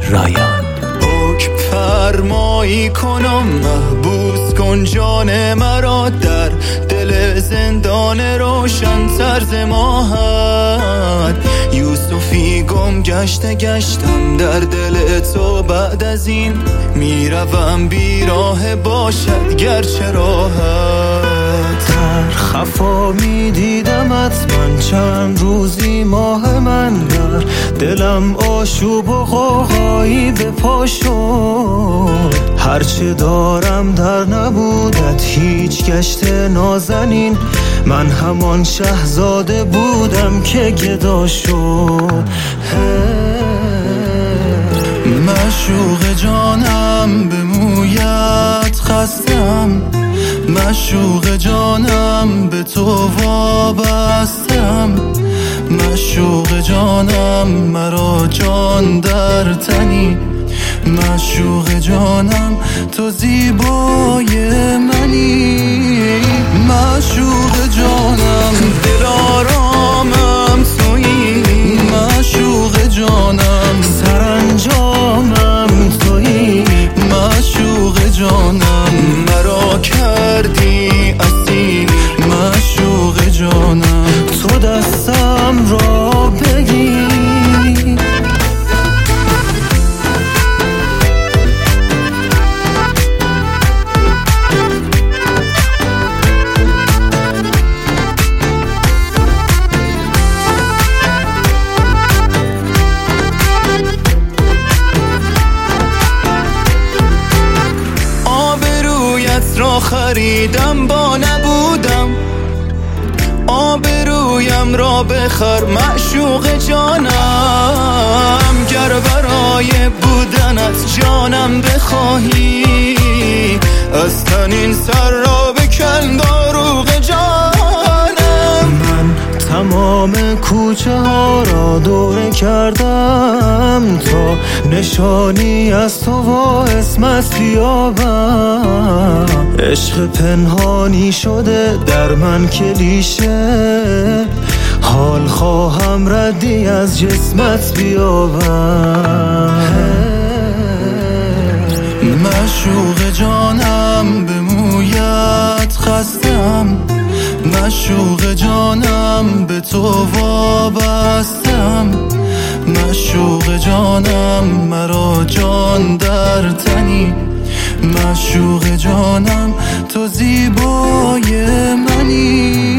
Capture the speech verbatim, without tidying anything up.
رایان. حکم فرمایی کنم محبوس کن جان مرا در دل زندان روشن طرز ماهت. یوسفی گم گشته گشتم در دل تو، بعد از این میروم بیراه باشد گرچه راحت. در خفا میدیدمت من چند روزی ماه من، در دلم آشوب و غوغایی به پا شد. هرچه دارم در نبودت هیچ گشت نازنین، من همان شهزاده بودم که گدا شد. مشوق جانم به مویت خستم، مشوق جانم به تو وابستم. مشوق جانم مرا جان در تنی، مشوق جانم تو زیبای منی. مشوق جانم دل آرامم تویی، مشوق جانم سرانجامم تویی. مشوق جانم مرا کردی اسیر، مشوق جانم تو دستم را بگیر. را خریدم با نبودم، آبرویم را بخر معشوق جانم. گر برای بودنت جانم بخواهی، از تنین سر را بکن داروغ جانم. من تمام کوچه ها را دوره کردم تا نشانی از تو و اسمت بیابم. عشق پنهانی شده در من کلیشه، حال خواهم ردی از جسمت بیابم. مشوق جانم به مویت خستم، مشوق جانم به تو وابستم. مشوق جانم مرا جان در تنی، مشوق جانم تو زیبای منی.